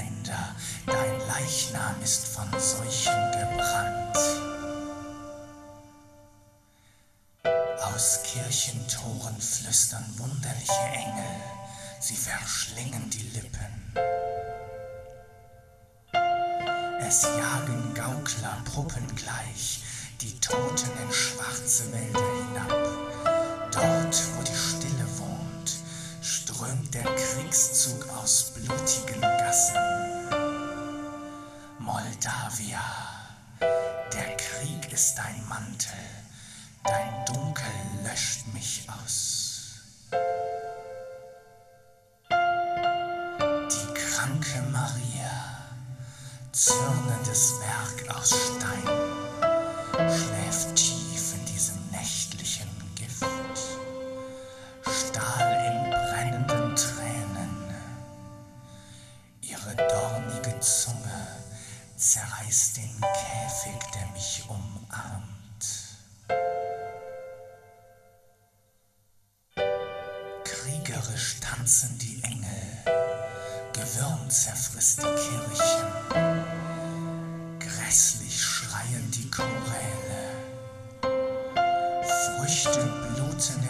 Geländer, dein Leichnam ist von Seuchen gebrannt. Aus Kirchentoren flüstern wunderliche Engel, sie verschlingen die Lippen. Es jagen Gaukler puppengleich die Toten in schwarze Wälder hinab. Dort, wo die Stille wohnt, strömt der Kriegszug aus blutigen Gassen. Moldawia, der Krieg ist dein Mantel, dein Dunkel löscht mich aus. Die kranke Maria, zürnendes Werk aus Stein, schläft tief in diesem nächtlichen Gift. Stahl in brennenden Tränen, ihre dornige Zunge zerreißt den Käfig, der mich umarmt. Kriegerisch tanzen die Engel, Gewürm zerfrisst die Kirchen, grässlich schreien die Choräle, Früchte bluten